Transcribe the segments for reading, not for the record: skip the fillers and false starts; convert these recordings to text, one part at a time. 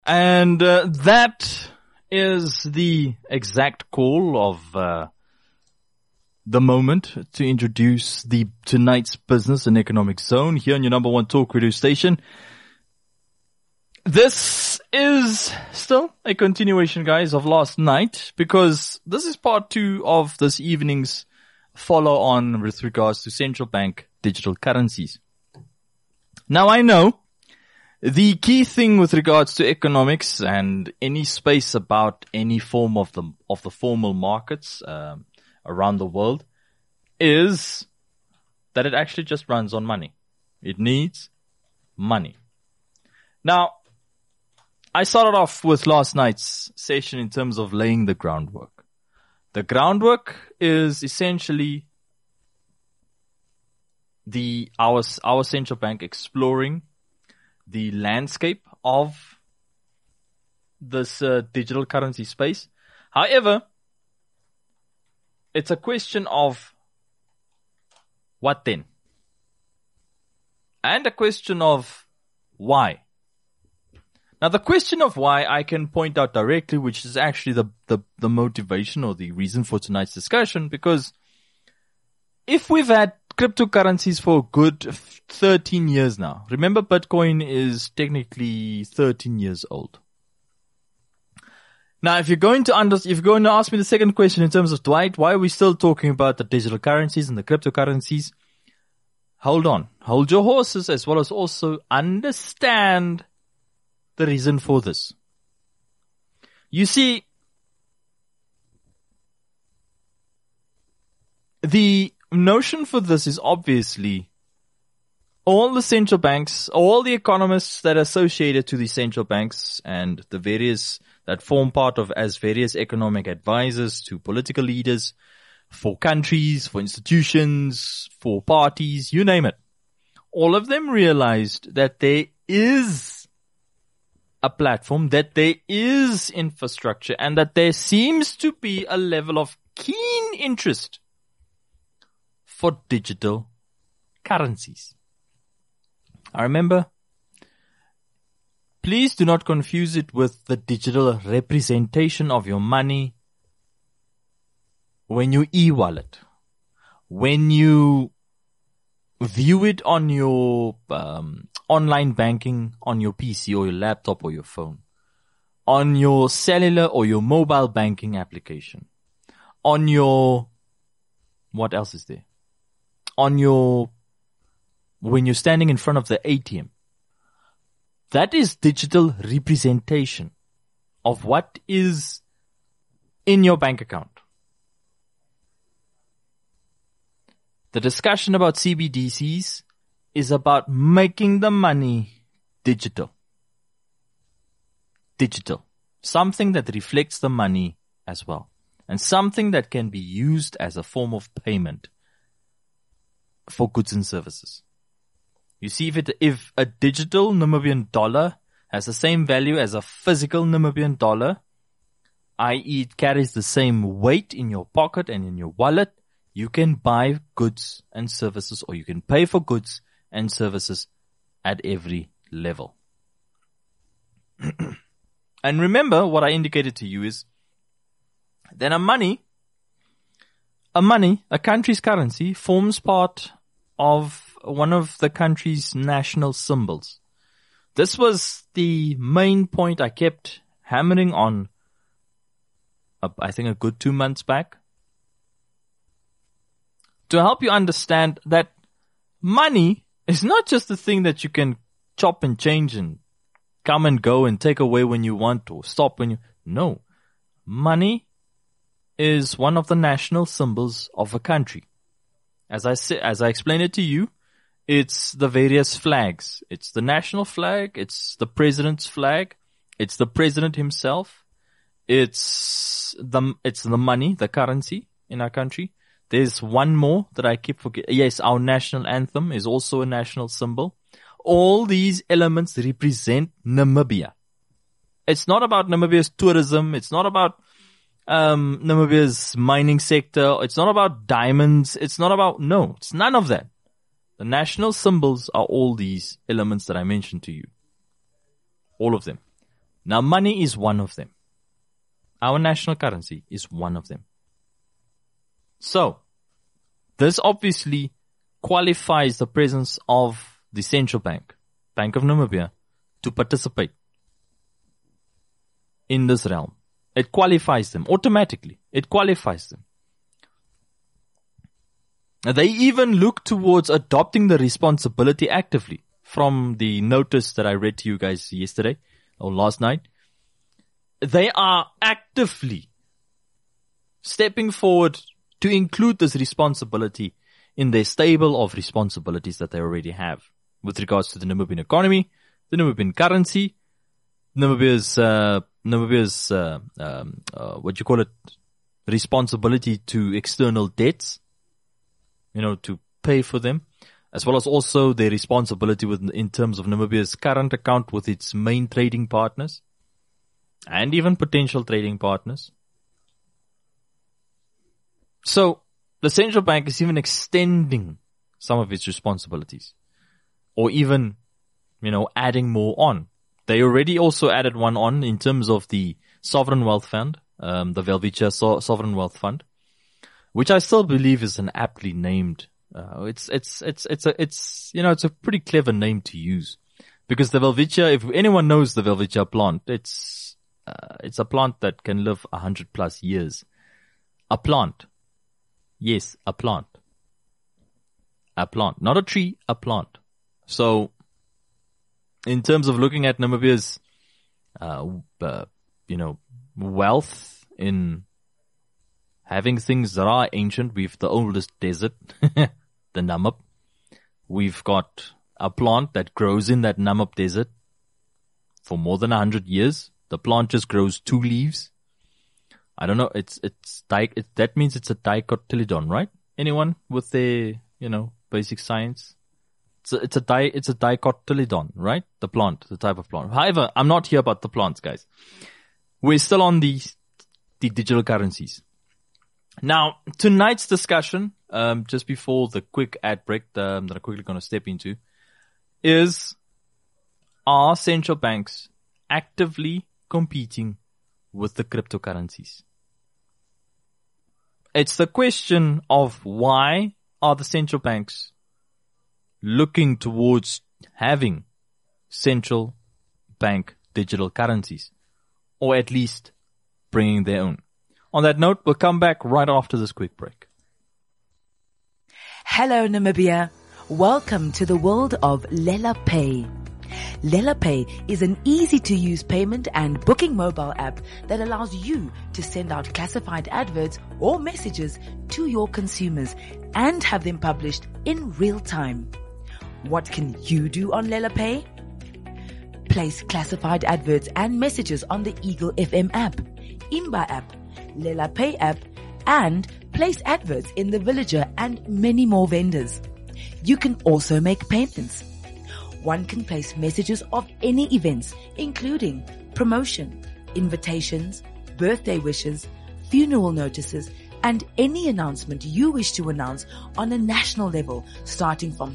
And that is the exact call of the moment to introduce tonight's Business and Economic Zone here on your number one talk radio station. This is still a continuation, guys, of last night, because this is part 2 of this evening's follow on with regards to central bank digital currencies. Now, I know the key thing with regards to economics and any space about any form of the formal markets around the world is that it actually just runs on money. It needs money. Now, I started off with last night's session in terms of laying the groundwork. The groundwork is essentially our central bank exploring the landscape of this digital currency space. However, it's a question of what then? And a question of why. Now, the question of why I can point out directly, which is actually the motivation or the reason for tonight's discussion, because if we've had cryptocurrencies for a good 13 years now, remember Bitcoin is technically 13 years old. Now, if you're going to ask me the second question in terms of Dwight, why are we still talking about the digital currencies and the cryptocurrencies? Hold on. Hold your horses, as well as also understand the reason for this. You see, the notion for this is obviously all the central banks, all the economists that are associated to the central banks and the various that form part of as various economic advisors to political leaders, for countries, for institutions, for parties, you name it. All of them realized that there is a platform, that there is infrastructure, and that there seems to be a level of keen interest for digital currencies. I remember, please do not confuse it with the digital representation of your money when you e-wallet, when you view it on your online banking on your PC or your laptop or your phone, on your cellular or your mobile banking application, on your, what else is there? On your, when you're standing in front of the ATM. That is digital representation of what is in your bank account. The discussion about CBDCs is about making the money digital. Digital. Something that reflects the money as well. And something that can be used as a form of payment for goods and services. You see, if a digital Namibian dollar has the same value as a physical Namibian dollar, i.e. it carries the same weight in your pocket and in your wallet, you can buy goods and services, or you can pay for goods and services at every level. And remember, what I indicated to you is that a country's currency forms part of one of the country's national symbols. This was the main point I kept hammering on, I think a good 2 months back, to help you understand that money is not just the thing that you can chop and change and come and go and take away when you want or stop when you... No. Money is one of the national symbols of a country. As I explained it to you, it's the various flags. It's the national flag. It's the president's flag. It's the president himself. It's the money, the currency in our country. There's one more that I keep forgetting. Yes, our national anthem is also a national symbol. All these elements represent Namibia. It's not about Namibia's tourism. It's not about Namibia's mining sector. It's not about diamonds. It's none of that. The national symbols are all these elements that I mentioned to you. All of them. Now, money is one of them. Our national currency is one of them. So, this obviously qualifies the presence of the central bank, Bank of Namibia, to participate in this realm. It qualifies them automatically. It qualifies them. They even look towards adopting the responsibility actively from the notice that I read to you guys yesterday or last night. They are actively stepping forward to include this responsibility in their stable of responsibilities that they already have with regards to the Namibian economy, the Namibian currency, Namibia's responsibility to external debts, to pay for them, as well as also their responsibility in terms of Namibia's current account with its main trading partners and even potential trading partners. So the central bank is even extending some of its responsibilities, or even, adding more on. They already also added one on in terms of the Sovereign Wealth Fund, the Welwitschia Sovereign Wealth Fund, which I still believe is an aptly named. It's a pretty clever name to use, because the Welwitschia, if anyone knows the Welwitschia plant, it's a plant that can live 100+ years. A plant. Yes, a plant. A plant. Not a tree, a plant. So, in terms of looking at Namibia's, wealth in having things that are ancient, we've the oldest desert, the Namib. We've got a plant that grows in that Namib desert for more than 100 years. The plant just grows 2 leaves. I don't know. That means it's a dicotyledon, right? Anyone with their, basic science? It's a dicotyledon, right? The plant, the type of plant. However, I'm not here about the plants, guys. We're still on the digital currencies. Now, tonight's discussion, just before the quick ad break that I'm quickly going to step into, is, are central banks actively competing with the cryptocurrencies? It's the question of why are the central banks looking towards having central bank digital currencies, or at least bringing their own. On that note, we'll come back right after this quick break. Hello, Namibia. Welcome to the world of Lela Pay. Lela Pay is an easy-to-use payment and booking mobile app that allows you to send out classified adverts or messages to your consumers and have them published in real time. What can you do on Lela Pay? Place classified adverts and messages on the Eagle FM app, Imba app, Lela Pay app, and place adverts in the Villager and many more vendors. You can also make payments. One can place messages of any events, including promotion, invitations, birthday wishes, funeral notices, and any announcement you wish to announce on a national level, starting from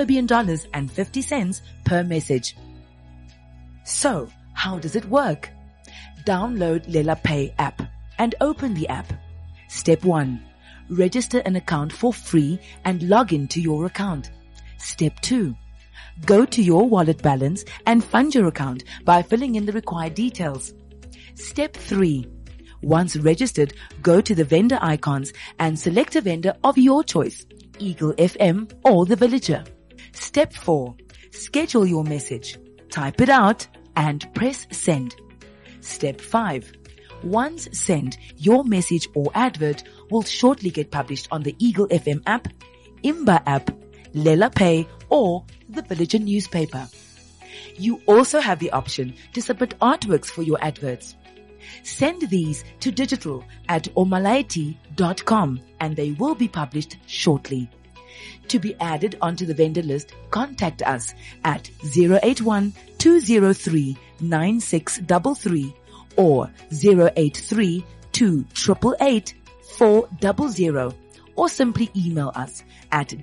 $3.50 per message. So, how does it work? Download Lela Pay app and open the app. Step 1. Register an account for free and log into your account. Step 2. Go to your wallet balance and fund your account by filling in the required details. Step 3. Once registered, go to the vendor icons and select a vendor of your choice, Eagle FM or the Villager. Step 4. Schedule your message. Type it out and press send. Step 5. Once sent, your message or advert will shortly get published on the Eagle FM app, Imba app, Lela Pay, or the Villager newspaper. You also have the option to submit artworks for your adverts. Send these to digital@omalaiti.com and they will be published shortly. To be added onto the vendor list, contact us at 081-203-9633 or 083-288-400 or simply email us at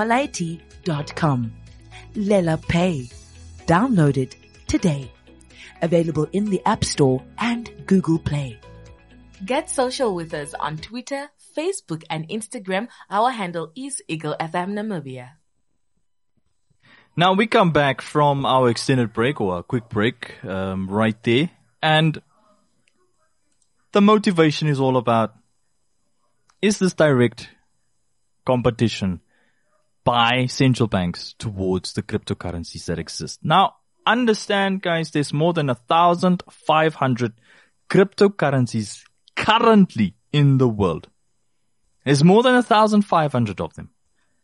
digital@omalaiti.com. Lela Pay. Download it today. Available in the App Store and Google Play. Get social with us on Twitter, Facebook, and Instagram. Our handle is Eagle FM Namibia. Now we come back from our extended break, or a quick break, right there. And the motivation is all about, is this direct competition by central banks towards the cryptocurrencies that exist? Now, understand, guys, there's more than 1,500 cryptocurrencies currently in the world. There's more than 1,500 of them.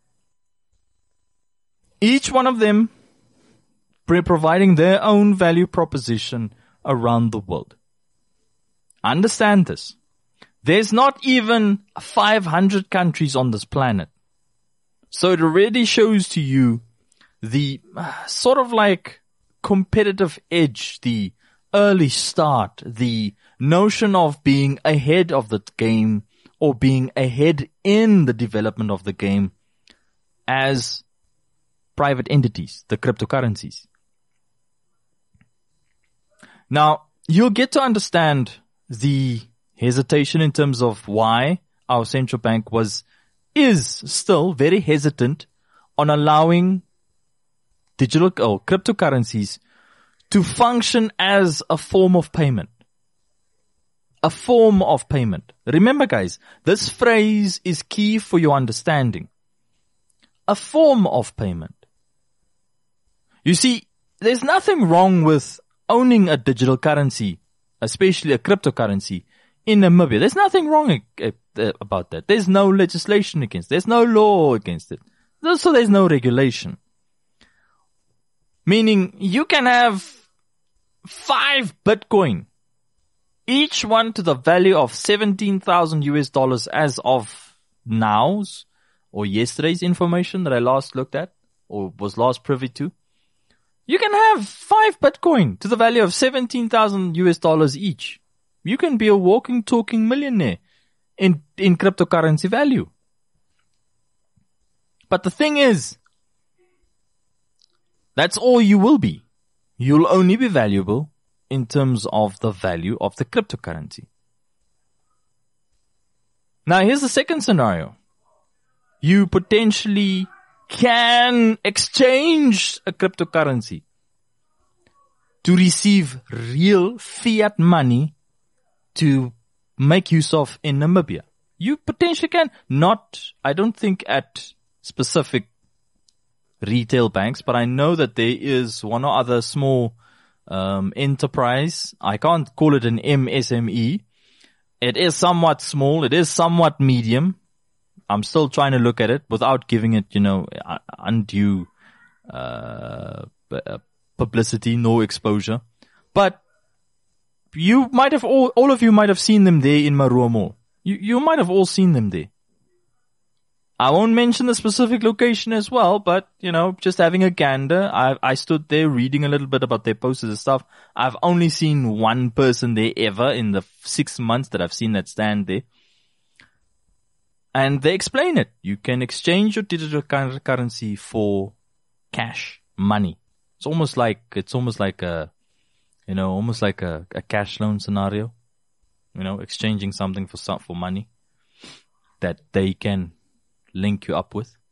Each one of them providing their own value proposition around the world. Understand this. There's not even 500 countries on this planet. So it already shows to you the sort of like competitive edge, the early start, the notion of being ahead of the game or being ahead in the development of the game as private entities, the cryptocurrencies. Now, you'll get to understand the hesitation in terms of why our central bank is still very hesitant on allowing digital or cryptocurrencies to function as a form of payment. A form of payment. Remember, guys, this phrase is key for your understanding. A form of payment. You see, there's nothing wrong with owning a digital currency, especially a cryptocurrency, in Namibia. There's nothing wrong about that. There's no legislation against it. There's no law against it. So there's no regulation. Meaning you can have 5 Bitcoin, each one to the value of $17,000 as of now's or yesterday's information that I last looked at or was last privy to. You can have 5 Bitcoin to the value of $17,000 each. You can be a walking, talking millionaire in cryptocurrency value. But the thing is, that's all you will be. You'll only be valuable in terms of the value of the cryptocurrency. Now here's the second scenario. You potentially can exchange a cryptocurrency to receive real fiat money to make use of in Namibia. You potentially can. Not, I don't think at specific retail banks, but I know that there is one or other small enterprise. I can't call it an MSME. It is somewhat small. It is somewhat medium. I'm still trying to look at it without giving it, undue publicity, no exposure. But you might have all of you might have seen them there in Marua Mall. You might have all seen them there. I won't mention the specific location as well, but, just having a gander, I stood there reading a little bit about their posters and stuff. I've only seen one person there ever in the 6 months that I've seen that stand there. And they explain it. You can exchange your digital currency for cash, money. It's almost like a cash loan scenario. Exchanging something for money that they can link you up with.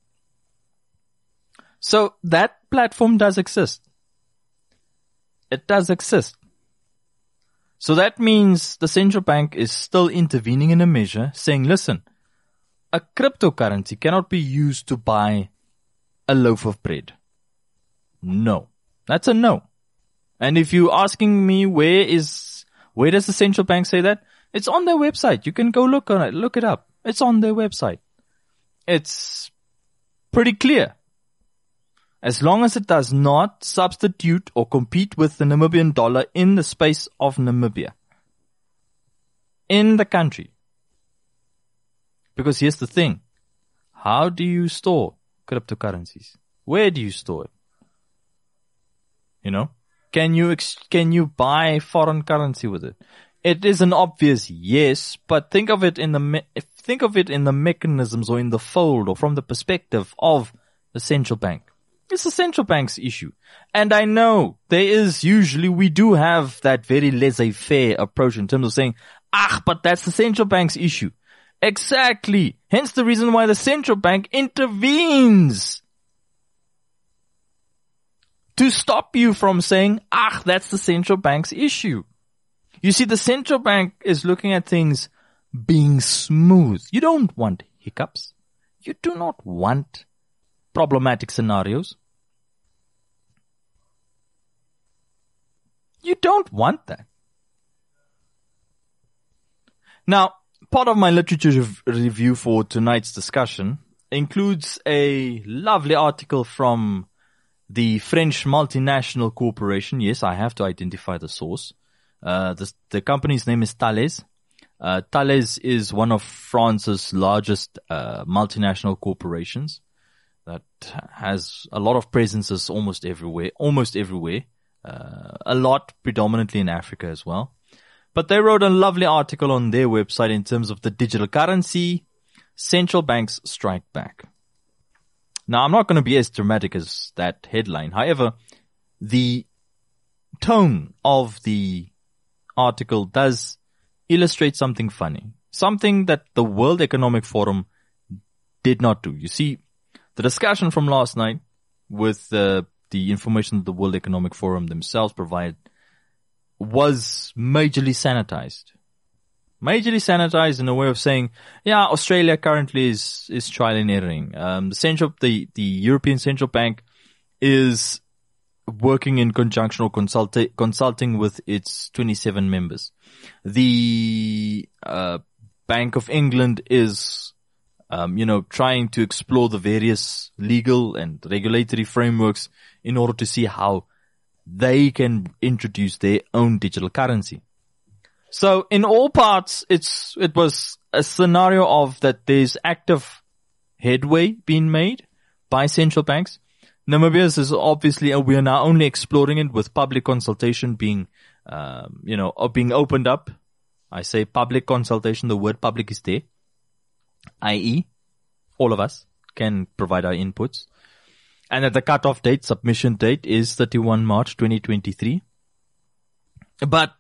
So that platform does exist. It does exist. So that means the central bank is still intervening in a measure saying, listen, a cryptocurrency cannot be used to buy a loaf of bread. No. That's a no. And if you're asking me where does the central bank say that? It's on their website. You can go look it up. It's on their website. It's pretty clear. As long as it does not substitute or compete with the Namibian dollar in the space of Namibia. In the country. Because here's the thing. How do you store cryptocurrencies? Where do you store it? Can you buy foreign currency with it? It is an obvious yes, but think of it in the mechanisms or in the fold or from the perspective of the central bank. It's the central bank's issue. And I know we do have that very laissez-faire approach in terms of saying, but that's the central bank's issue. Exactly. Hence the reason why the central bank intervenes to stop you from saying, that's the central bank's issue. You see, the central bank is looking at things being smooth. You don't want hiccups. You do not want problematic scenarios. You don't want that. Now, part of my literature review for tonight's discussion includes a lovely article from the French multinational corporation. Yes, I have to identify the source. The company's name is Thales. Thales is one of France's largest multinational corporations that has a lot of presences almost everywhere. A lot predominantly in Africa as well. But they wrote a lovely article on their website in terms of the digital currency, central banks strike back. Now, I'm not going to be as dramatic as that headline. However, the tone of the article does illustrate something funny, something that the World Economic Forum did not do. You see, the discussion from last night with the information that the World Economic Forum themselves provided was majorly sanitized. Majorly sanitized in a way of saying, Australia currently is trial and erroring. The European Central Bank is working in conjunction or consulting with its 27 members. The Bank of England is, trying to explore the various legal and regulatory frameworks in order to see how they can introduce their own digital currency. So in all parts, it was a scenario of that there's active headway being made by central banks. Namibia's is obviously, we are now only exploring it with public consultation being opened up. I say public consultation, the word public is there. i.e., all of us can provide our inputs. And at the cutoff date, submission date is 31 March 2023. But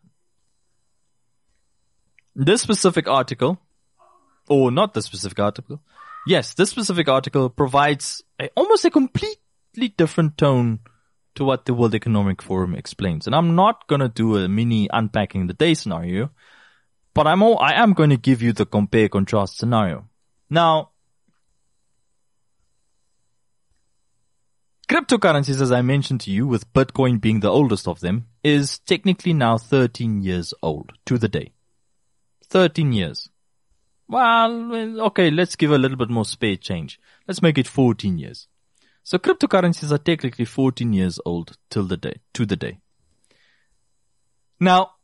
this specific article, or not this specific article, yes, this specific article provides almost a completely different tone to what the World Economic Forum explains. And I'm not going to do a mini unpacking the day scenario, but I am going to give you the compare contrast scenario. Now, cryptocurrencies, as I mentioned to you, with Bitcoin being the oldest of them, is technically now 13 years old to the day. 13 years. Well, okay, let's give a little bit more spare change. Let's make it 14 years. So cryptocurrencies are technically 14 years old to the day. Now,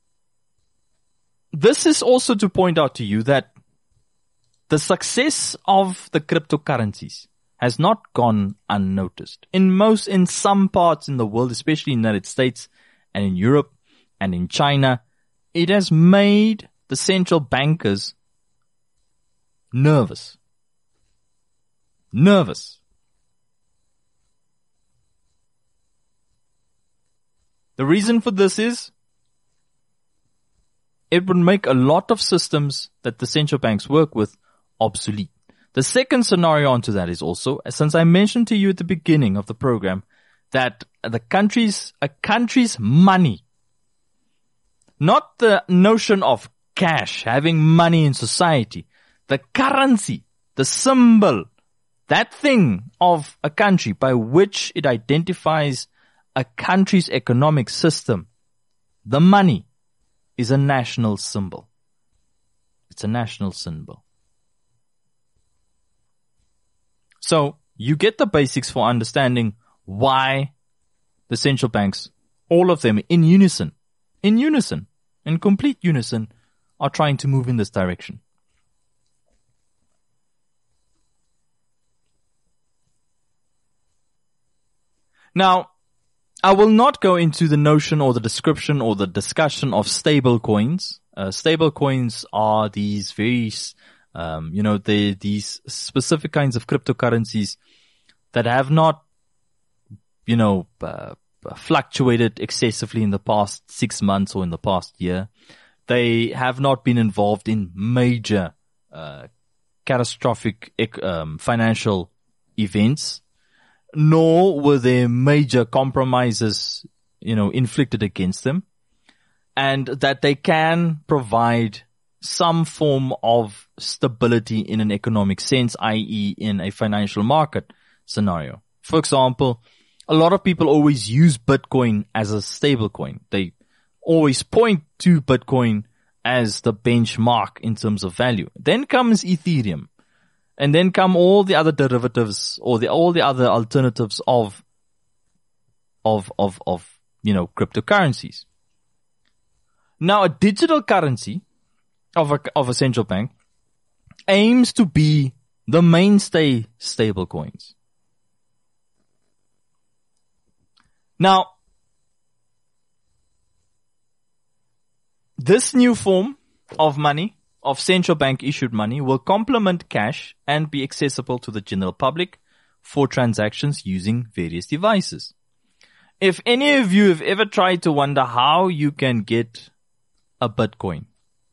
this is also to point out to you that the success of the cryptocurrencies has not gone unnoticed. In some parts in the world, especially in the United States and in Europe and in China, it has made the central bankers nervous. The reason for this is it would make a lot of systems that the central banks work with obsolete. The second scenario onto that is also, since I mentioned to you at the beginning of the program, that a country's money, not the notion of cash, having money in society, the currency, the symbol, that thing of a country by which it identifies a country's economic system, the money, is a national symbol. It's a national symbol. So you get the basics for understanding why the central banks, all of them in complete unison, are trying to move in this direction. Now, I will not go into the notion or the description or the discussion of stable coins. Stable coins are these very these specific kinds of cryptocurrencies that have not fluctuated excessively in the past 6 months or in the past year. They have not been involved in major catastrophic financial events, nor were there major compromises, inflicted against them, and that they can provide some form of stability in an economic sense, i.e. in a financial market scenario. For example, a lot of people always use Bitcoin as a stable coin. They always point to Bitcoin as the benchmark in terms of value. Then comes Ethereum. And then come all the other derivatives or all the other alternatives of cryptocurrencies. Now, a digital currency of a central bank aims to be the mainstay stable coins. Now, this new form of money, of central bank issued money, will complement cash and be accessible to the general public for transactions using various devices. If any of you have ever tried to wonder how you can get a Bitcoin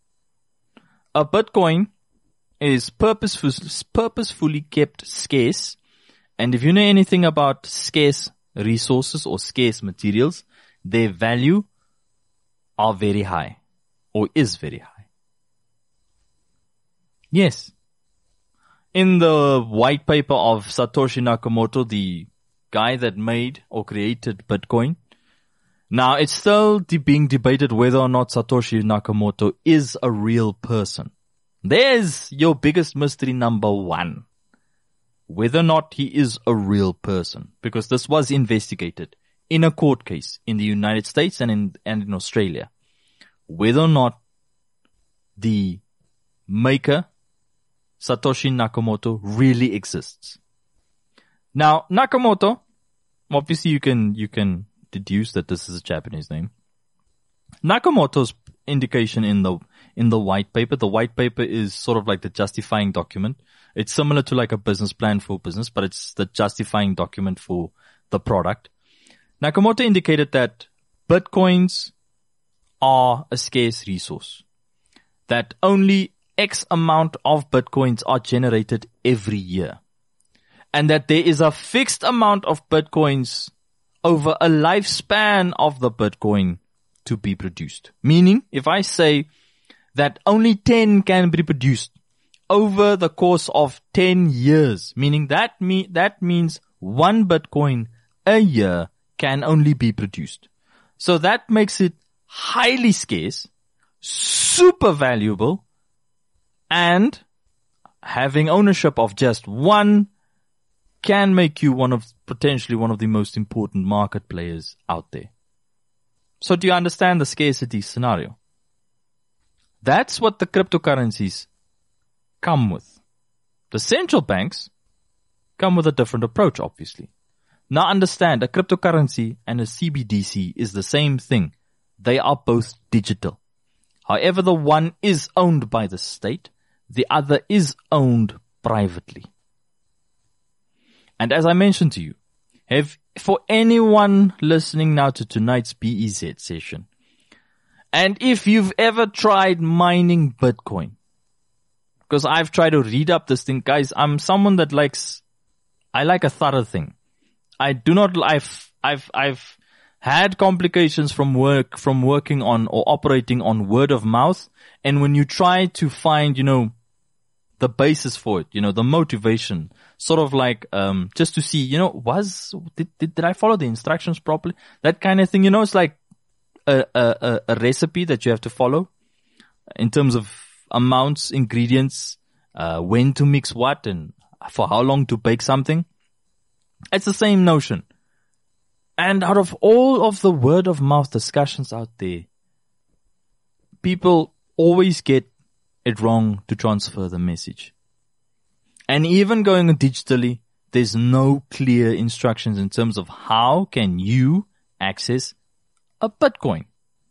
is purposefully kept scarce, and if you know anything about scarce resources or scarce materials, their value are very high, or is very high. Yes. In the white paper of Satoshi Nakamoto, the guy that made or created Bitcoin, now it's still being debated whether or not Satoshi Nakamoto is a real person. There's your biggest mystery number one. Whether or not he is a real person. Because this was investigated in a court case in the United States and in Australia. Whether or not the maker, Satoshi Nakamoto, really exists. Now, Nakamoto, obviously you can deduce that this is a Japanese name. Nakamoto's indication in the white paper, the white paper is sort of like the justifying document. It's similar to like a business plan for business, but it's the justifying document for the product. Nakamoto indicated that Bitcoins are a scarce resource, that only X amount of Bitcoins are generated every year, and that there is a fixed amount of Bitcoins over a lifespan of the Bitcoin to be produced. Meaning, if I say that only 10 can be produced over the course of 10 years, meaning that means 1 Bitcoin a year can only be produced. So that makes it highly scarce, super valuable, and having ownership of just 1 can make you potentially one of the most important market players out there. So do you understand the scarcity scenario? That's what the cryptocurrencies come with. The central banks come with a different approach, obviously. Now understand, a cryptocurrency and a CBDC is the same thing. They are both digital. However, the one is owned by the state, the other is owned privately. And as I mentioned to you, for anyone listening now to tonight's BEZ session, and if you've ever tried mining Bitcoin, because I've tried to read up this thing, guys, I'm someone that I like a thorough thing. I've had complications from working on or operating on word of mouth. And when you try to find, the basis for it, the motivation, sort of like, just to see, did I follow the instructions properly? That kind of thing, it's like a recipe that you have to follow in terms of amounts, ingredients, when to mix what and for how long to bake something. It's the same notion. And out of all of the word of mouth discussions out there, people always get it wrong to transfer the message. And even going digitally, there's no clear instructions in terms of how can you access a Bitcoin.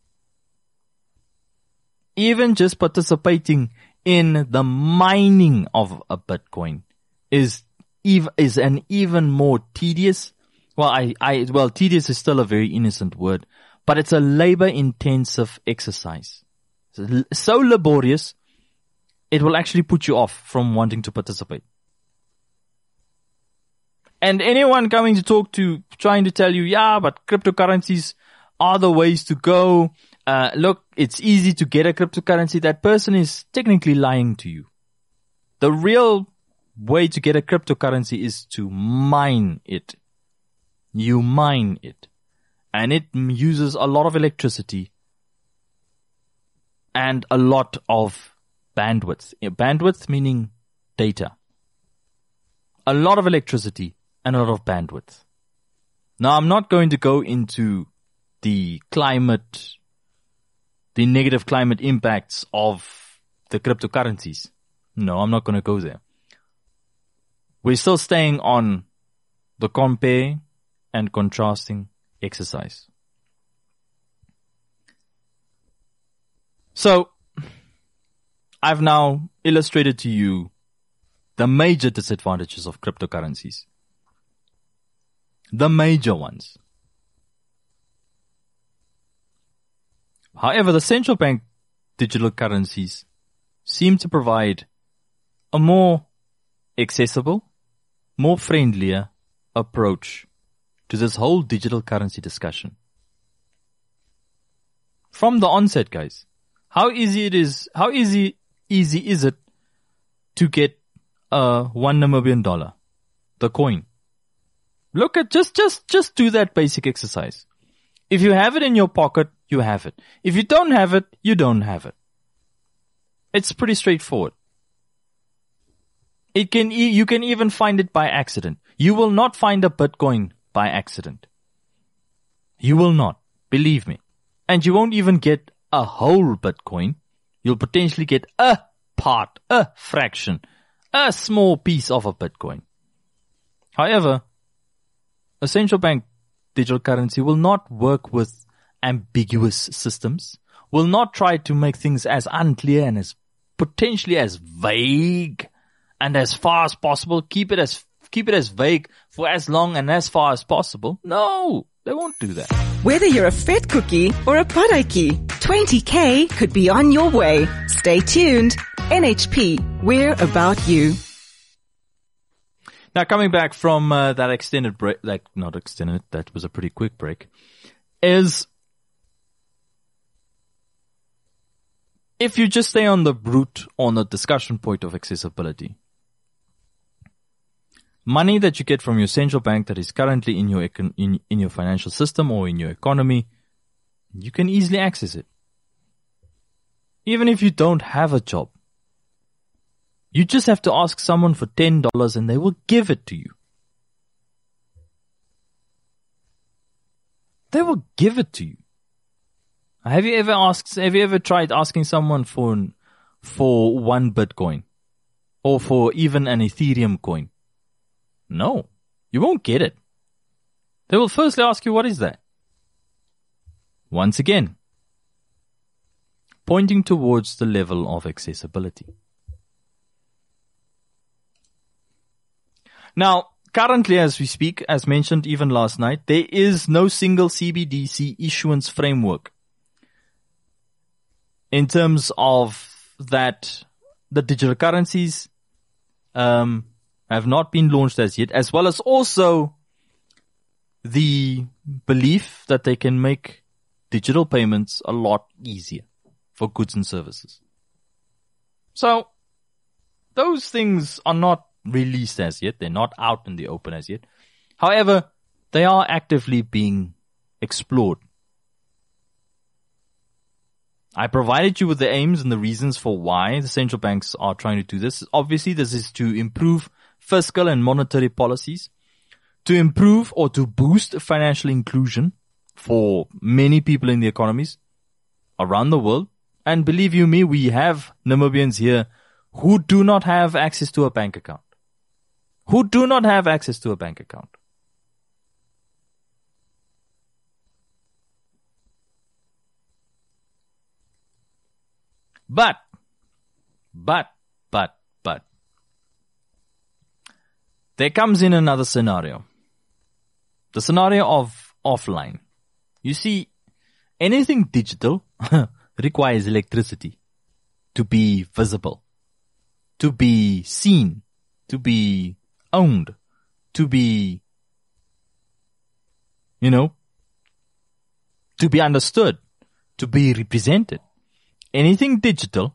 Even just participating in the mining of a Bitcoin is an even more tedious Well, tedious is still a very innocent word, but it's a labor-intensive exercise. So laborious, it will actually put you off from wanting to participate. And anyone coming to trying to tell you, yeah, but cryptocurrencies are the ways to go. Look, it's easy to get a cryptocurrency. That person is technically lying to you. The real way to get a cryptocurrency is to mine it. You mine it. And it uses a lot of electricity and a lot of bandwidth. Bandwidth meaning data. A lot of electricity and a lot of bandwidth. Now, I'm not going to go into the negative climate impacts of the cryptocurrencies. No, I'm not going to go there. We're still staying on the compare and contrasting exercise. So, I've now illustrated to you the major disadvantages of cryptocurrencies. The major ones. However, the central bank digital currencies seem to provide a more accessible, more friendlier approach to this whole digital currency discussion. From the onset, guys, how easy is it to get $1 Namibian, the coin? Look at, just do that basic exercise. If you have it in your pocket, you have it. If you don't have it, you don't have it. It's pretty straightforward. You can even find it by accident. You will not find a Bitcoin by accident. You will not. Believe me. And you won't even get a whole Bitcoin. You'll potentially get a part, a fraction, a small piece of a Bitcoin. However, a central bank digital currency will not work with ambiguous systems, will not try to make things as unclear and as potentially as vague and as far as possible. Keep it as vague for as long and as far as possible. No, they won't do that. Whether you're a fat cookie or a padaki, 20K could be on your way. Stay tuned. NHP, we're about you. Now, coming back from that extended break, not extended, that was a pretty quick break, is if you just stay on the route, on the discussion point of accessibility, money that you get from your central bank that is currently in your financial system or in your economy, you can easily access it. Even if you don't have a job. You just have to ask someone for $10 and they will give it to you. They will give it to you. Have you ever tried asking someone for 1 Bitcoin? Or for even an Ethereum coin? No. You won't get it. They will firstly ask you, what is that? Once again, pointing towards the level of accessibility. Now, currently as we speak, as mentioned even last night, there is no single CBDC issuance framework in terms of that the digital currencies have not been launched as yet, as well as also the belief that they can make digital payments a lot easier for goods and services. So, those things are not released as yet. They're not out in the open as yet. However, they are actively being explored. I provided you with the aims and the reasons for why the central banks are trying to do this. Obviously, this is to improve fiscal and monetary policies, to improve or to boost financial inclusion for many people in the economies around the world. And believe you me, we have Namibians here who do not have access to a bank account. Who do not have access to a bank account. But, there comes in another scenario. the scenario of offline. You see, anything digital requires electricity to be visible, to be seen, to be owned, to be, to be understood, to be represented. Anything digital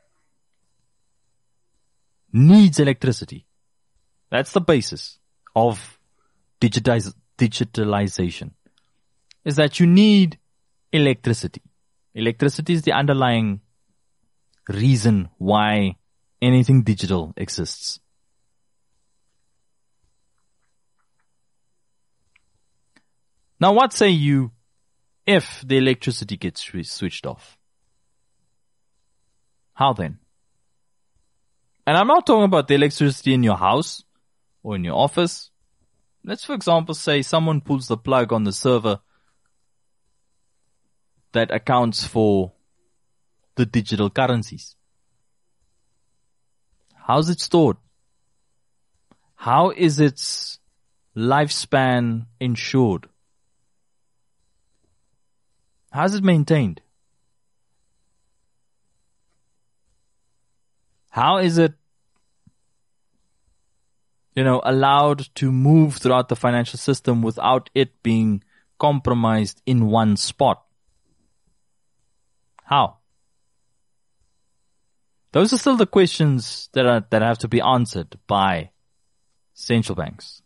needs electricity. That's the basis of digitalization, is that you need electricity. Electricity is the underlying reason why anything digital exists. Now, what say you if the electricity gets switched off? How then? And I'm not talking about the electricity in your house or in your office. Let's, for example, say someone pulls the plug on the server that accounts for the digital currencies. How's it stored? How is its lifespan ensured? How's it maintained? How is it, allowed to move throughout the financial system without it being compromised in one spot? How? Those are still the questions that have to be answered by central banks.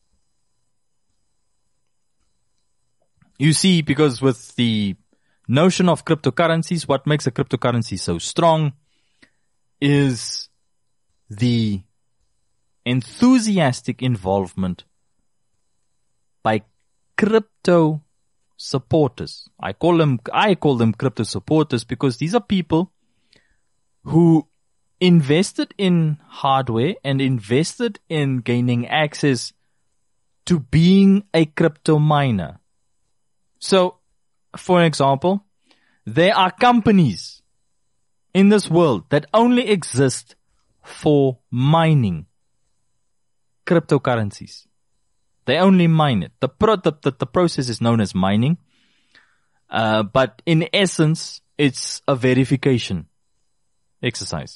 You see, because with the notion of cryptocurrencies, what makes a cryptocurrency so strong is the enthusiastic involvement by crypto supporters. I call them crypto supporters because these are people who invested in hardware and invested in gaining access to being a crypto miner. So, for example, there are companies in this world that only exist for mining cryptocurrencies. They only mine it. The process is known as mining, but in essence, it's a verification exercise.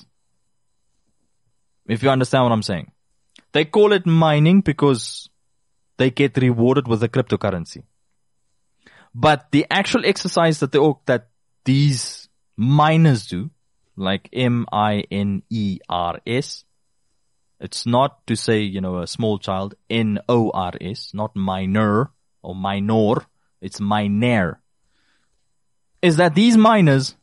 If you understand what I'm saying. They call it mining because they get rewarded with a cryptocurrency. But the actual exercise that these miners do, like M-I-N-E-R-S, it's not to say, a small child, N-O-R-S, not minor or minor, it's miner, is that these miners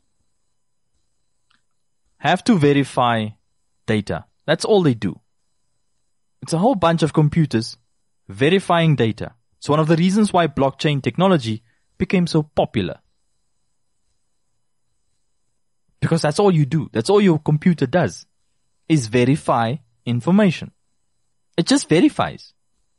have to verify data. That's all they do. It's a whole bunch of computers verifying data. It's one of the reasons why blockchain technology became so popular. Because that's all you do. That's all your computer does, is verify information. It just verifies.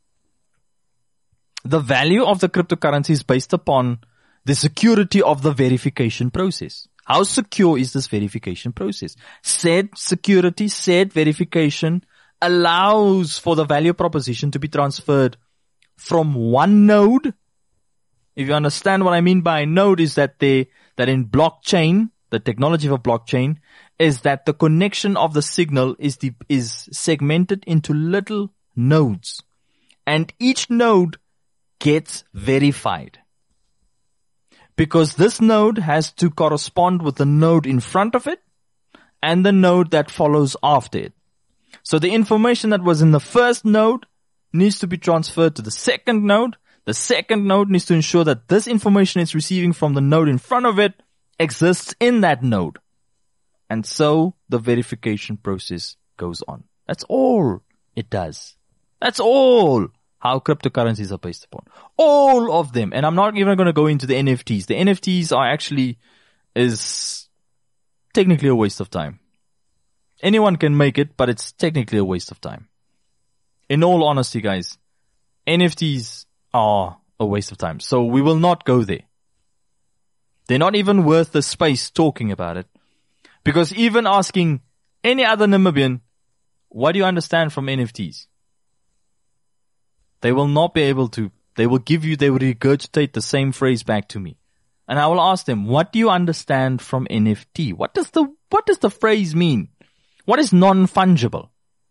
The value of the cryptocurrency is based upon the security of the verification process. How secure is this verification process? Said security, said verification allows for the value proposition to be transferred from one node. If you understand what I mean by node, is that in blockchain, the technology of a blockchain is that the connection of the signal is segmented into little nodes, and each node gets verified. Because this node has to correspond with the node in front of it and the node that follows after it. So the information that was in the first node needs to be transferred to the second node. The second node needs to ensure that this information it's receiving from the node in front of it exists in that node. And so the verification process goes on. That's all it does. That's all how cryptocurrencies are based upon. All of them. And I'm not even going to go into the NFTs. The NFTs is technically a waste of time. Anyone can make it, but it's technically a waste of time. In all honesty, guys, NFTs are a waste of time. So we will not go there. They're not even worth the space talking about it. Because even asking any other Namibian, what do you understand from NFTs? They will not be able to they will regurgitate the same phrase back to me. And I will ask them, what do you understand from NFT? What does the phrase mean? What is non-fungible?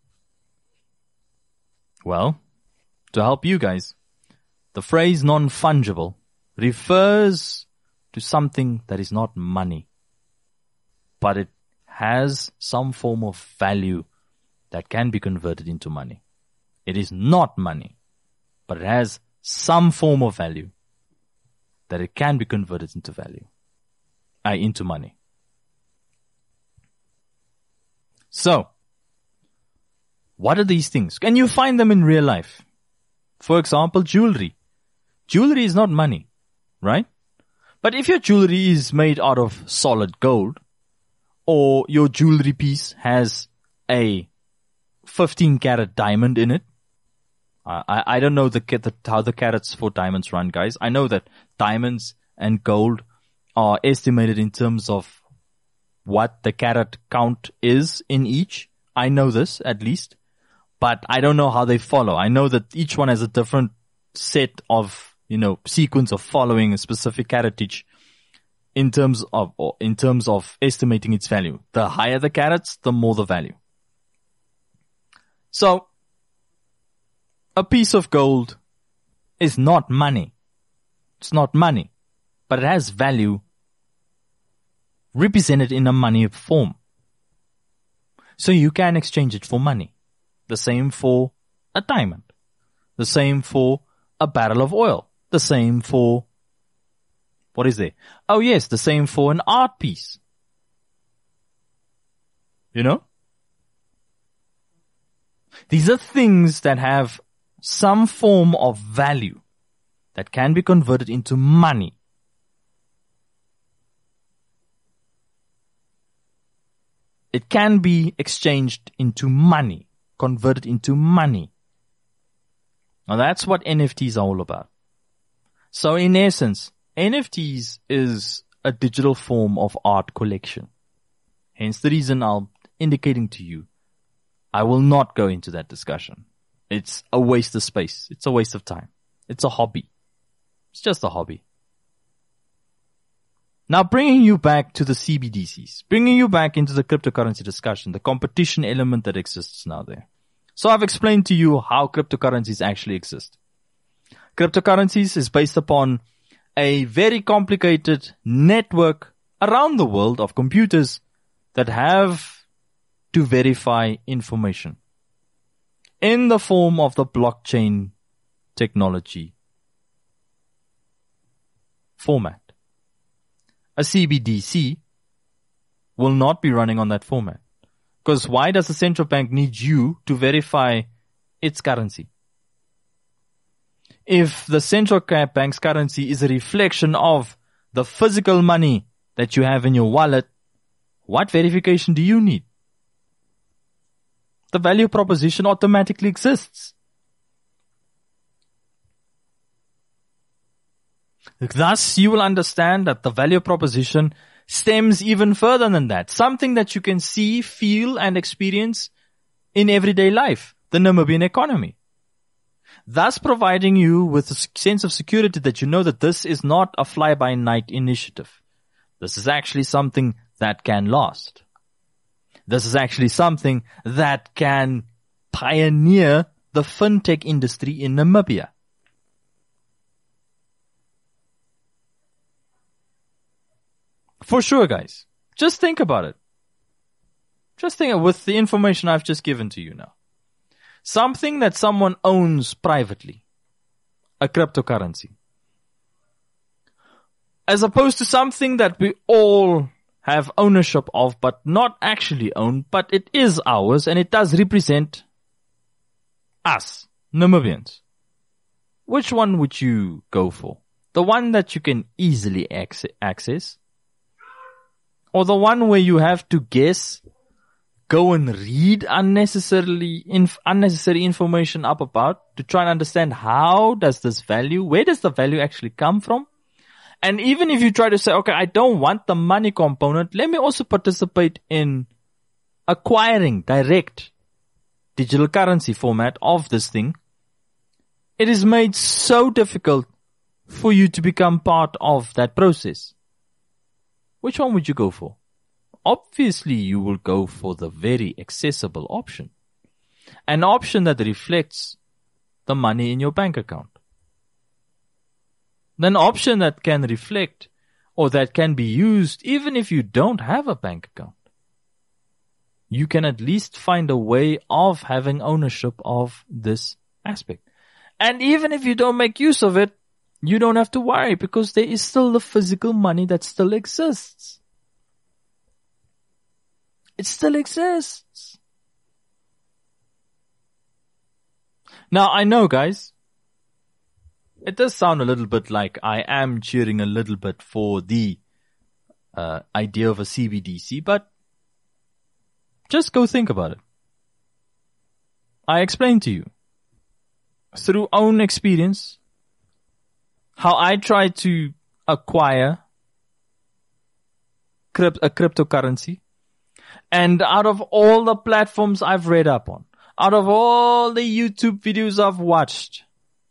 Well, to help you guys, the phrase non-fungible refers to something that is not money, but it has some form of value that can be converted into money. It is not money, but it has some form of value that it can be converted into into money. So, what are these things? Can you find them in real life? For example, jewelry. Jewelry is not money, right? But if your jewelry is made out of solid gold, or your jewelry piece has a 15-carat diamond in it, I don't know how the carats for diamonds run, guys. I know that diamonds and gold are estimated in terms of what the carat count is in each. I know this, at least. But I don't know how they follow. I know that each one has a different set of, sequence of following a specific caratage in terms of estimating its value. The higher the carats, the more the value. So, a piece of gold is not money. It's not money, but it has value represented in a money form. So you can exchange it for money. The same for a diamond. The same for a barrel of oil. The same for, what is there? Oh yes, the same for an art piece. These are things that have some form of value that can be converted into money. It can be exchanged into money, converted into money. Now that's what NFTs are all about. So in essence, NFTs is a digital form of art collection. Hence the reason I'm indicating to you, I will not go into that discussion. It's a waste of space. It's a waste of time. It's a hobby. It's just a hobby. Now bringing you back to the CBDCs, bringing you back into the cryptocurrency discussion, the competition element that exists now there. So I've explained to you how cryptocurrencies actually exist. Cryptocurrencies is based upon a very complicated network around the world of computers that have to verify information in the form of the blockchain technology format. A CBDC will not be running on that format. Because why does the central bank need you to verify its currency? If the central bank's currency is a reflection of the physical money that you have in your wallet, what verification do you need? The value proposition automatically exists. Thus, you will understand that the value proposition stems even further than that. Something that you can see, feel, and experience in everyday life, the Namibian economy. Thus providing you with a sense of security that you know that this is not a fly-by-night initiative. This is actually something that can last. This is actually something that can pioneer the fintech industry in Namibia. For sure, guys. Just think about it. Just think with the information I've just given to you now. Something that someone owns privately. A cryptocurrency. As opposed to something that we all have ownership of but not actually own, but it is ours and it does represent us, Namibians. Which one would you go for? The one that you can easily access? Or the one where you have to guess, go and read unnecessary information up about to try and understand where does the value actually come from? And even if you try to say, okay, I don't want the money component, let me also participate in acquiring direct digital currency format of this thing. it is made so difficult for you to become part of that process. Which one would you go for? Obviously, you will go for the very accessible option. An option that reflects the money in your bank account. An option that can reflect or that can be used even if you don't have a bank account. You can at least find a way of having ownership of this aspect. And even if you don't make use of it, you don't have to worry because there is still the physical money that still exists. It still exists. Now, I know, guys, it does sound a little bit like I am cheering a little bit for the idea of a CBDC, but just go think about it. I explained to you through own experience how I tried to acquire a cryptocurrency, and out of all the platforms I've read up on, out of all the YouTube videos I've watched,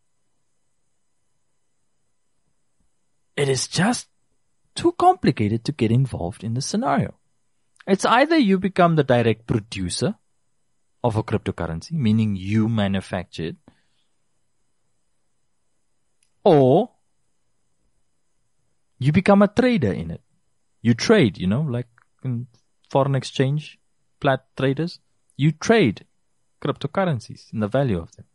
it is just too complicated to get involved in the scenario. It's either you become the direct producer of a cryptocurrency, meaning you manufacture it, or you become a trader in it. You trade, like in foreign exchange traders. You trade cryptocurrencies and the value of them.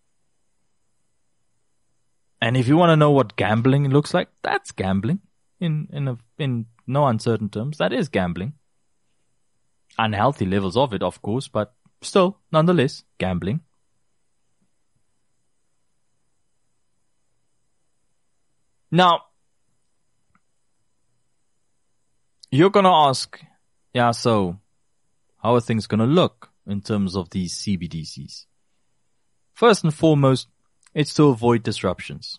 And if you want to know what gambling looks like, that's gambling. In no uncertain terms, that is gambling. Unhealthy levels of it, of course, but still, nonetheless, gambling. Now, you're going to ask, so how are things going to look in terms of these CBDCs? First and foremost, it's to avoid disruptions.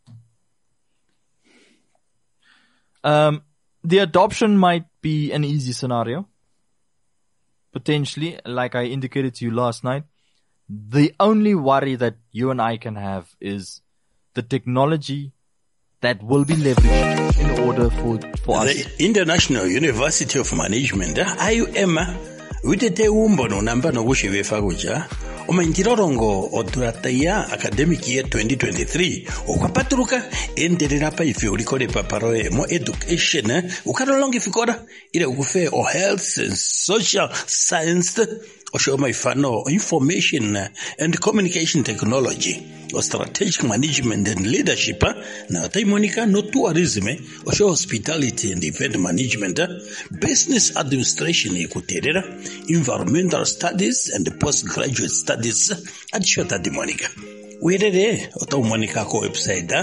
The adoption might be an easy scenario. Potentially, like I indicated to you last night, the only worry that you and I can have is the technology that will be leveraged in order for us. The International University of Management, IUM, witete umbono namba no kushivefa kuja. Omanjirorongo odurataia academic year 2023 okwapaturuka enderera pa ife ulikole paparoe mo education ukarolonga ifikora ile ukufe o health and social science oshoma ifano information and communication technology o strategic management and leadership na taimonika no tourism osho hospitality and event management business administration ikuterera environmental studies and postgraduate studies at Shota de Monica. Wirere oto Monica ko website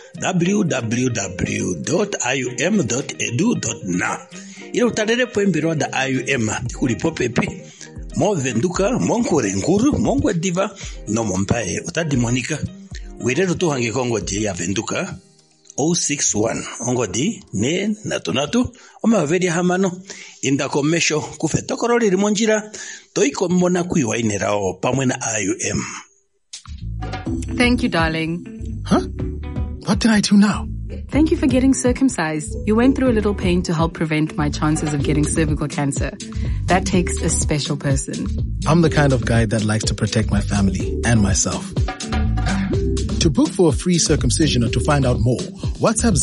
www.ium.edu.na. Ile utarere poembiro da IUM kulipo pepe mo venduka monkore nkuru mongwe diva no mompae utadi Monica. Wirere to hange kongo di ya venduka 061 ongodi ne natunatu omaveri hamano inda komesho kufetokorori limonjira toiko mona kuiwainerao pamwe na IUM. Thank you, darling. Huh? What did I do now? Thank you for getting circumcised. You went through a little pain to help prevent my chances of getting cervical cancer. That takes a special person. I'm the kind of guy that likes to protect my family and myself. To book for a free circumcision or to find out more, WhatsApp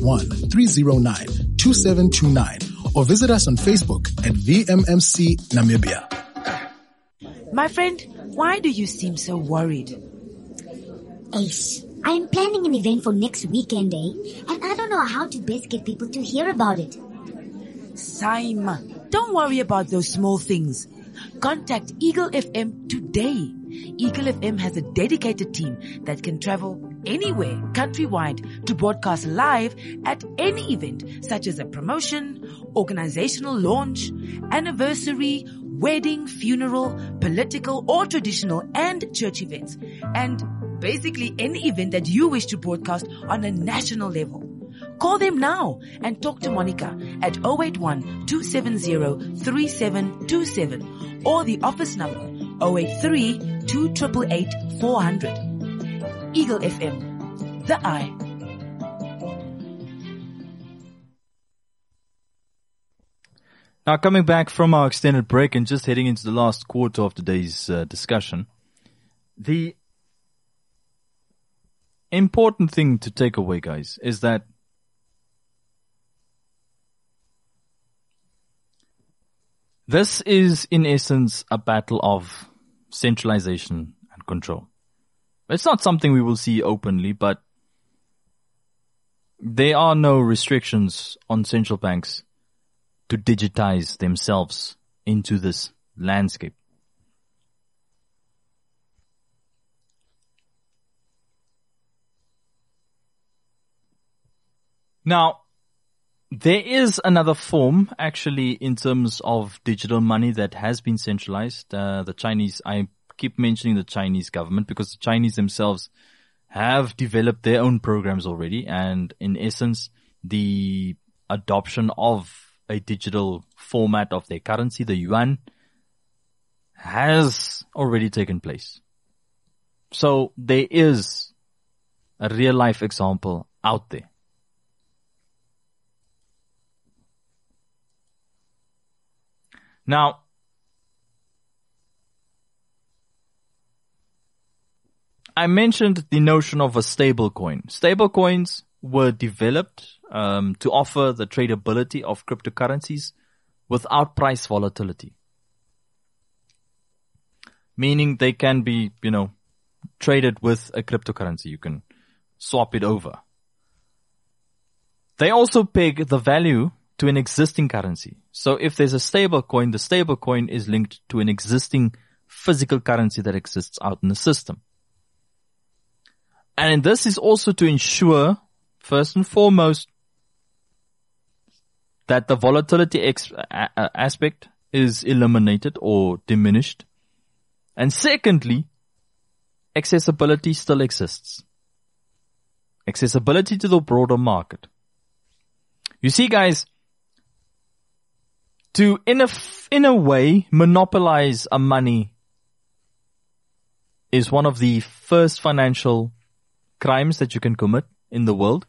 081-309-2729 or visit us on Facebook at VMMC Namibia. My friend, why do you seem so worried? Ace, I am planning an event for next weekend, and I don't know how to best get people to hear about it. Simon, don't worry about those small things. Contact Eagle FM today. Eagle FM has a dedicated team that can travel anywhere countrywide to broadcast live at any event such as a promotion, organizational launch, anniversary, wedding, funeral, political or traditional and church events, and basically any event that you wish to broadcast on a national level. Call them now and talk to Monica at 081-270-3727 or the office number 083-288-400. Eagle FM, the eye. Now, coming back from our extended break and just heading into the last quarter of today's discussion, the important thing to take away, guys, is that this is, in essence, a battle of centralization and control. It's not something we will see openly, but there are no restrictions on central banks to digitize themselves into this landscape. Now, there is another form, actually, in terms of digital money that has been centralized. The Chinese, I keep mentioning the Chinese government because the Chinese themselves have developed their own programs already. And in essence, the adoption of a digital format of their currency, the yuan, has already taken place. So there is a real life example out there. Now, I mentioned the notion of a stable coin. Stable coins were developed to offer the tradability of cryptocurrencies without price volatility. Meaning they can be, traded with a cryptocurrency. You can swap it over. They also peg the value to an existing currency. So if there's a stable coin, the stable coin is linked to an existing physical currency that exists out in the system. And this is also to ensure, first and foremost, that the volatility aspect is eliminated or diminished. And secondly, accessibility still exists. Accessibility to the broader market. You see, guys, to in a way monopolize a money is one of the first financial crimes that you can commit in the world.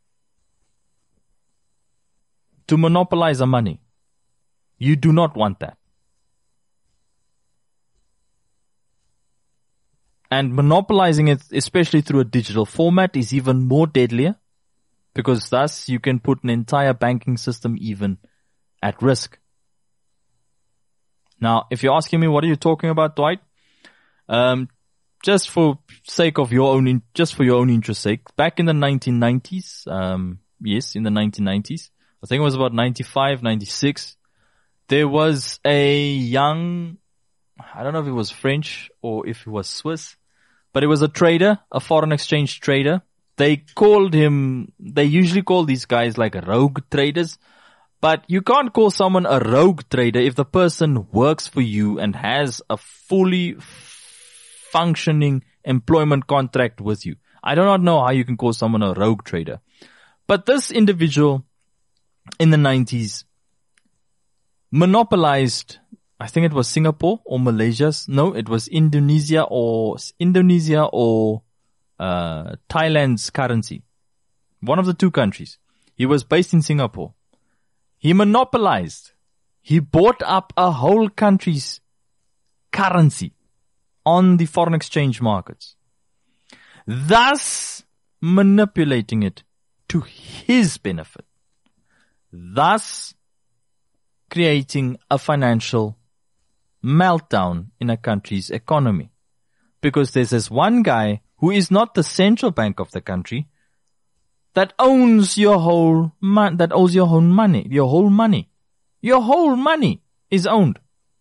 To monopolize a money. You do not want that. And monopolizing it, especially through a digital format, is even more deadlier, because thus you can put an entire banking system even at risk. Now, if you're asking me, what are you talking about, Dwight? Just for sake of your own, just for your own interest sake, back in the 1990s, yes, in the 1990s, I think it was about 95, 96, there was a young, I don't know if it was French or if it was Swiss, but it was a trader, a foreign exchange trader. They usually call these guys like rogue traders, but you can't call someone a rogue trader if the person works for you and has a fully functioning employment contract with you. I do not know how you can call someone a rogue trader. But this individual in the 90s monopolized, I think it was Singapore or Malaysia. No, it was Indonesia or Thailand's currency. One of the two countries. He was based in Singapore. He monopolized. He bought up a whole country's currency on the foreign exchange markets, thus manipulating it to his benefit, thus creating a financial meltdown in a country's economy. Because there's this one guy who is not the central bank of the country that owns your whole money. Your whole money is owned.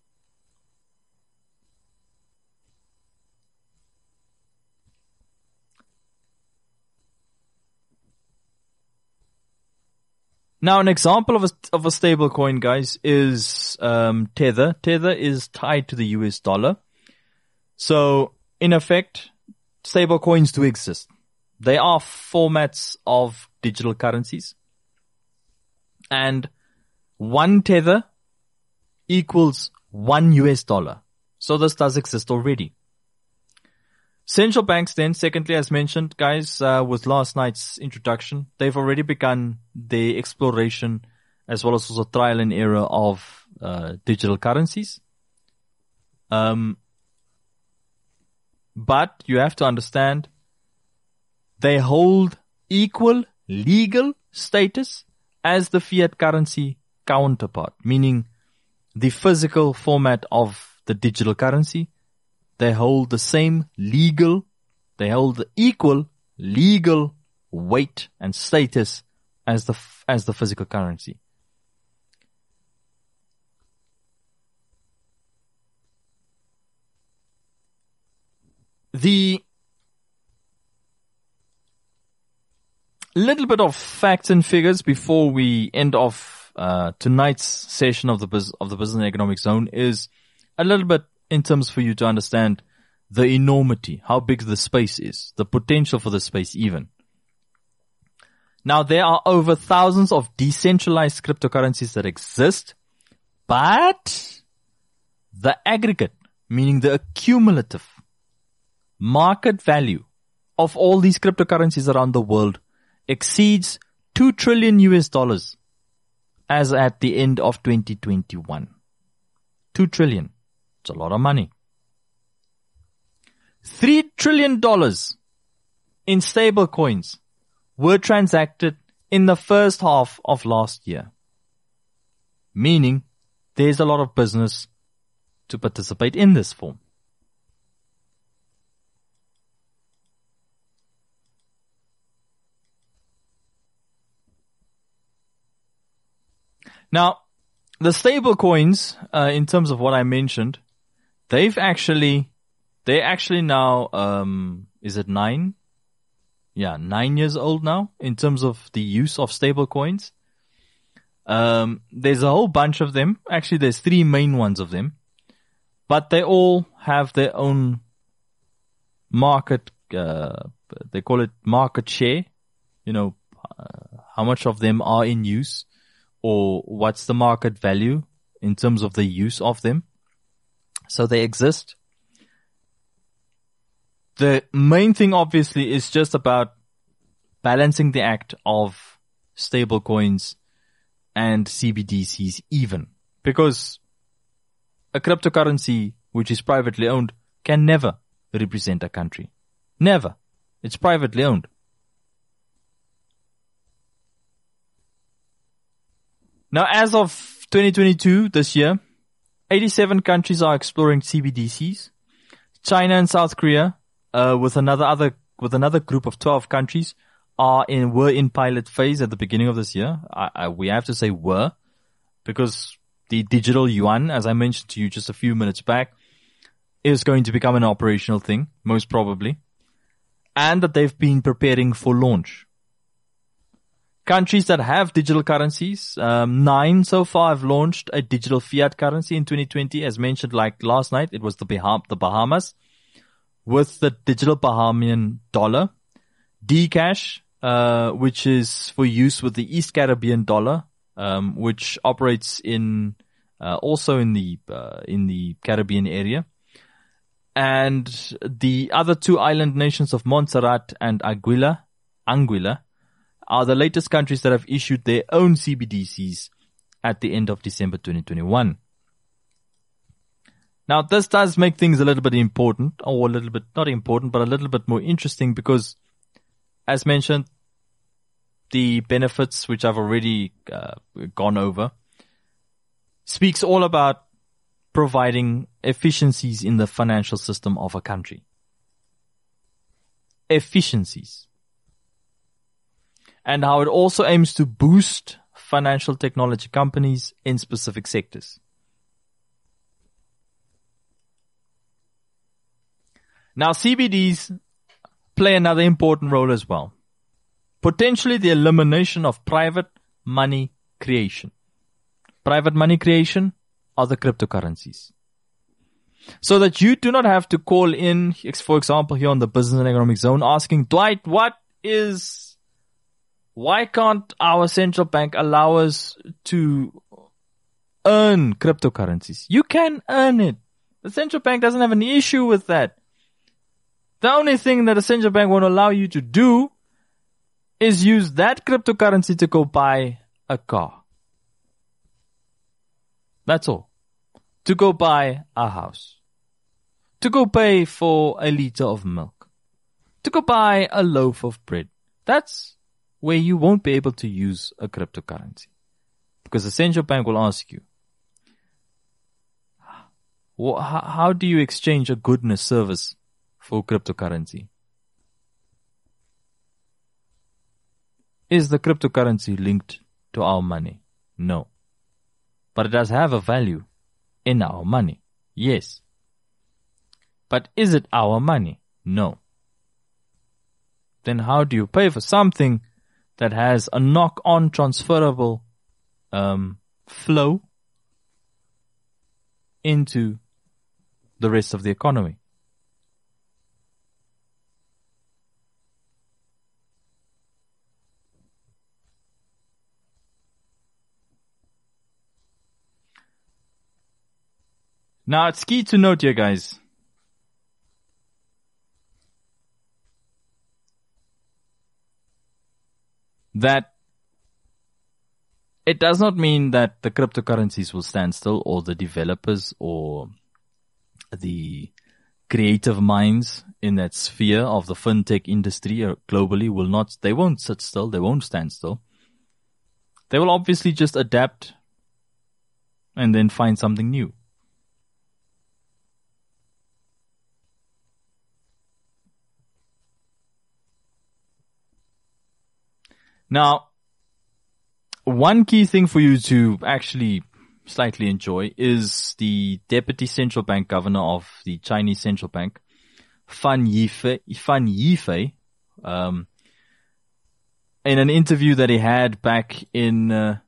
Now, an example of a stable coin, guys, is Tether. Tether is tied to the US dollar. So, in effect, stable coins do exist. They are formats of digital currencies. And one Tether equals $1. So this does exist already. Central banks then, secondly, as mentioned, guys, with last night's introduction, they've already begun the exploration as well as also trial and error of digital currencies. But you have to understand they hold equal legal status as the fiat currency counterpart, meaning the physical format of the digital currency. They hold the same legal, they hold the equal legal weight and status as the physical currency. The little bit of facts and figures before we end off tonight's session of the Business and Economic Zone is a little bit in terms for you to understand the enormity, how big the space is, the potential for the space even. Now, there are over thousands of decentralized cryptocurrencies that exist, but the aggregate, meaning the accumulative market value of all these cryptocurrencies around the world exceeds $2 trillion as at the end of 2021. 2 trillion. It's a lot of money. $3 trillion in stable coins were transacted in the first half of last year. Meaning there's a lot of business to participate in this form. Now, the stable coins, in terms of what I mentioned, they're actually now, is it 9? Yeah, 9 years old now in terms of the use of stable coins. There's a whole bunch of them. Actually, there's 3 main ones of them, but they all have their own market, they call it market share. You know, how much of them are in use or what's the market value in terms of the use of them. So they exist. The main thing obviously is just about balancing the act of stable coins and CBDCs even. Because a cryptocurrency which is privately owned can never represent a country. Never. It's privately owned. Now, as of 2022, this year, 87 countries are exploring CBDCs. China and South Korea, with another group of 12 countries, were in pilot phase at the beginning of this year. We have to say were, because the digital yuan, as I mentioned to you just a few minutes back, is going to become an operational thing, most probably, and that they've been preparing for launch. Countries that have digital currencies, 9 so far have launched a digital fiat currency in 2020. As mentioned, like last night, it was the Bahamas with the digital Bahamian dollar. Dcash, which is for use with the East Caribbean dollar, which operates also in the Caribbean area. And the other 2 island nations of Montserrat and Anguilla are the latest countries that have issued their own CBDCs at the end of December 2021. Now, this does make things a little bit important, or a little bit, not important, but a little bit more interesting because, as mentioned, the benefits, which I've already gone over, speaks all about providing efficiencies in the financial system of a country. Efficiencies. And how it also aims to boost financial technology companies in specific sectors. Now, CBDs play another important role as well. Potentially the elimination of private money creation. Private money creation are the cryptocurrencies. So that you do not have to call in, for example, here on the Business and Economic Zone, asking, Dwight, why can't our central bank allow us to earn cryptocurrencies? You can earn it. The central bank doesn't have an issue with that. The only thing that a central bank won't allow you to do is use that cryptocurrency to go buy a car. That's all. To go buy a house. To go pay for a liter of milk. To go buy a loaf of bread. That's where you won't be able to use a cryptocurrency. Because the central bank will ask you, how do you exchange a goodness service for cryptocurrency? Is the cryptocurrency linked to our money? No. But it does have a value in our money. Yes. But is it our money? No. Then how do you pay for something that has a knock-on transferable flow into the rest of the economy? Now, it's key to note here, guys, that it does not mean that the cryptocurrencies will stand still, or the developers or the creative minds in that sphere of the fintech industry globally they won't sit still, they won't stand still. They will obviously just adapt and then find something new. Now, one key thing for you to actually slightly enjoy is the Deputy Central Bank Governor of the Chinese Central Bank, Fan Yifei, in an interview that he had back in,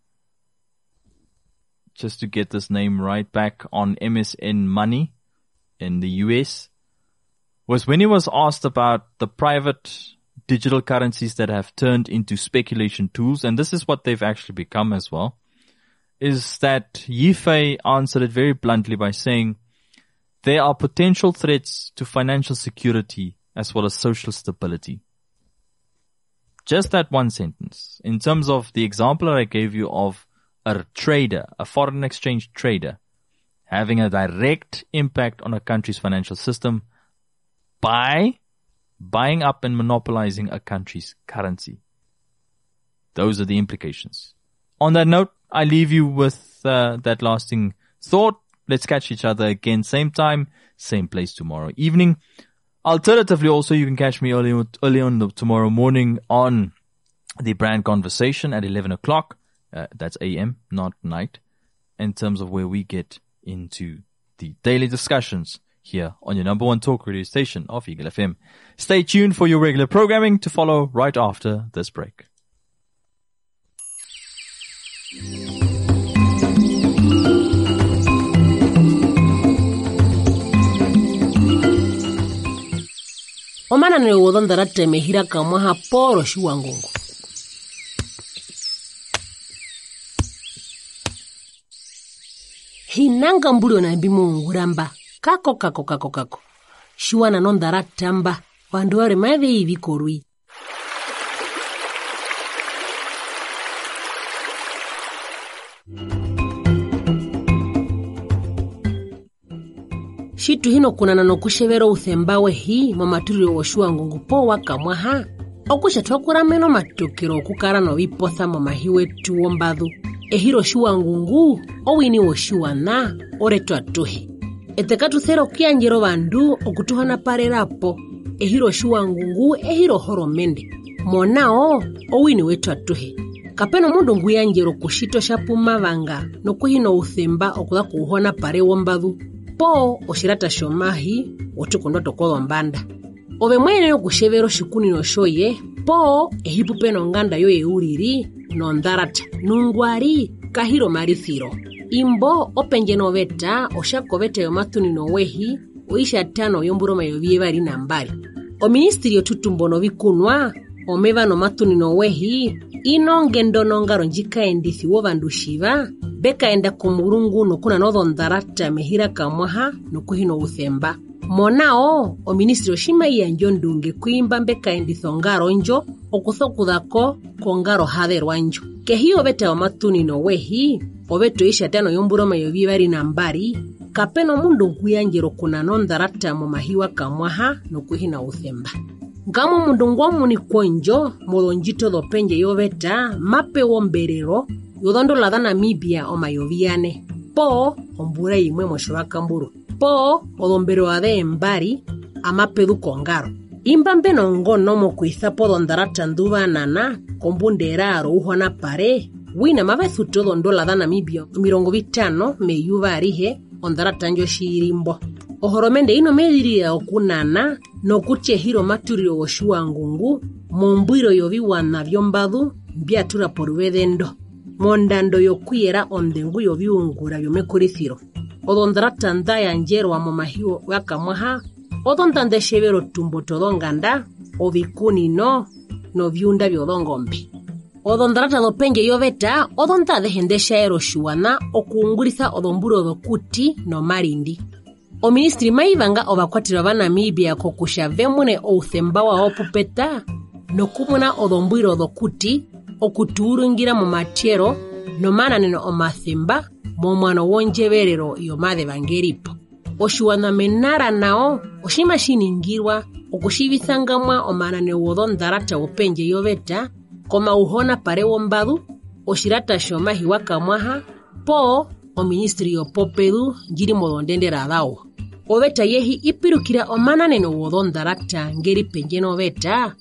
just to get this name right, back on MSN Money in the US, was when he was asked about the private digital currencies that have turned into speculation tools, and this is what they've actually become as well, is that Yifei answered it very bluntly by saying there are potential threats to financial security as well as social stability. Just that one sentence. In terms of the example that I gave you of a trader, a foreign exchange trader, having a direct impact on a country's financial system by buying up and monopolizing a country's currency. Those are the implications. On that note, I leave you with that lasting thought. Let's catch each other again, same time, same place tomorrow evening. Alternatively, also, you can catch me early on tomorrow morning on the Brand Conversation at 11 o'clock. That's AM, not night, in terms of where we get into the daily discussions here on your number one talk radio station of Eagle FM. Stay tuned for your regular programming to follow right after this break. Omana ne wodon darate mehira kamwa ha poro shuwangongo. Hinanga mbulio na bimungu ramba. Kako. Shuana non daratamba. Wanduare mawe hivi korui. Shitu hino kuna nanokushevero uthembawe hii mamaturi oshua ngungupo waka mwaha. Okusha tuakura meno matokero okukara no vipotha mamahiwe tuombadhu. Ehiro shua ngungu, owini oshua na, oretu atuhi. Etekatu thero kianjero bandu okutuhana parerapo. Ehiro shua ngungu, ehiro horo mende. Monao, owini wetu atuhi. Kapeno mundu nguyanjero kushito shapu mavanga, no kuhino uthemba okuda kuhona pare wombadhu. Po oshirata shomahi otukondwa tokodo mbanda. Ove mwene no kushevero shikuni no shoye, po ehipu peno nganda yo euriri no ndarata nungwari kahiro marithiro. Imbo openje no veta oshakovete yo matuni no wehi oisha tano yomburo mayovie bari nambari. O ministri otutumbo no bikunwa omeva no matuni no wehi ino ngendo no ngaro njika endithi wo bandushiva beka enda kumurungu no kuna no ndarata mehira kamwaha no kuhino uthemba. Monao, o ministro shima iya njondunge kuimba mbeka enditho ngaro njo, okuthokudhako kongaro haderwa njo. Kehi obete o matunino wehi, obeto isha tano yomburo mayobi bari nambari, kapeno mundu nkuyanjiro kuna nondarata mo mahiwa kamwaha no kuhina uthemba. Ngamo mundu ngwamu ni konjo, molonjito dopenje yobeta, mape womberero, yodondo la Namibia o mayoviane. Po, ombura imwe moshoaka mburu. Po, odombero ade mbari, amapedu kongaro. Imbambe nongono mo kuithapo dondarata nduba nana, kombundera aruhwa na pare, wina mabezu todo ndola Namibia, 50 meyuva arihe, ondarata njo shirimbo. Ohoromende ino mediria okunana, no kuche hiro maturio oshua ngungu, mombwiro yobiwa na vyombadu, biatura poruvedendo. Mondando yokuiera ondengu yobiungura yomekurithiro. Odondarata ndaya njero wa momahiwo wakamwaha, odondande shevero tumbo todonganda, obikuni no viunda byodongombe. Odondarata dopenje yoveta, odonda dehendesha ero shuana, okuungurisa odomburo dokuti no marindi. O ministri maivanga obakwatira ba Namibia kokusha vemune outhembawa opupeta, no kumuna odomburo dokuti, okuturungira mu matiero, no mananeno omathemba, momwano wonjeverero yomade bangeripo. Oshuana menara nao, oshima shiningirwa, okushibithangamwa omanane wodondarata openje yoveta, koma uhona pare wombadu, oshirata shomahi wakamwaha, po o ministri opopedu njiri modondendera dao. Oveta yehi ipirukira omananeno wodondarata ngeri penjeno veta,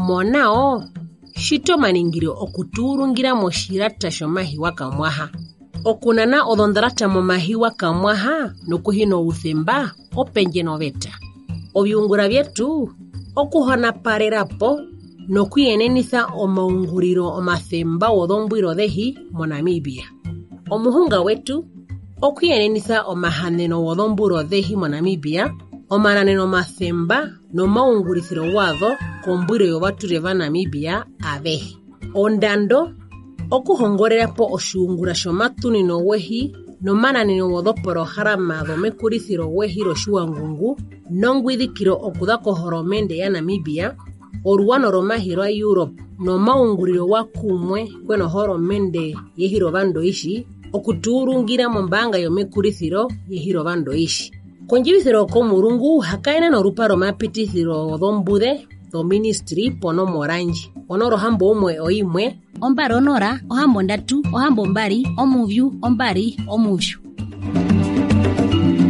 monao, shito maningiro okuturungira moshirata shomahi wakamwaha. Okunana odondarata momahi wakamwaha, nukuhino uthemba, openjeno veta. Obiungura vyetu, okuhona parerapo, nokuyenenitha omaunguriro omathemba wodombwiro dehi monamibia. Omuhunga wetu, okuyenenitha omahaneno wodomburo dehi monamibia, omananeno mathemba no maungurithiro wadho kombwiro yobature ba Namibia abehi. Ondando, okuhongorera po oshungura shomatunino wehi no mananeno wodoporo harama domekurithiro wehi roshua ngungu, nongwidhikiro okudako horomende ya Namibia, oruwano romahiro a Europe no maunguriro wakumwe kweno horomende yehiro bando ishi, okuturungira mombanga yomekurithiro yehiro bando ishi. Konjibithiro komurungu hakaina no ruparo mapitithiro dombude do ministry pono moranji. Onoro hambo umwe oimwe, ombari onora, ohambo ndatu, ohambo mbari, omuvyu, ombari, omuvyu.